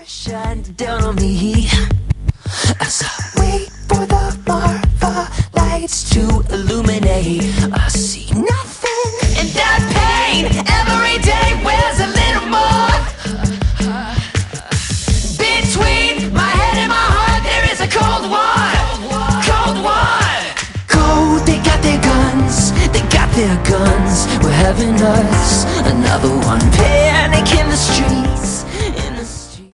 shine down on me as I wait for the Marfa lights to illuminate. I see nothing in that pain. Every day wears a little more. Between my head and my heart there is a cold war. Cold war. Cold, they got their guns. They got their guns. We're having us another one. Panic in the street.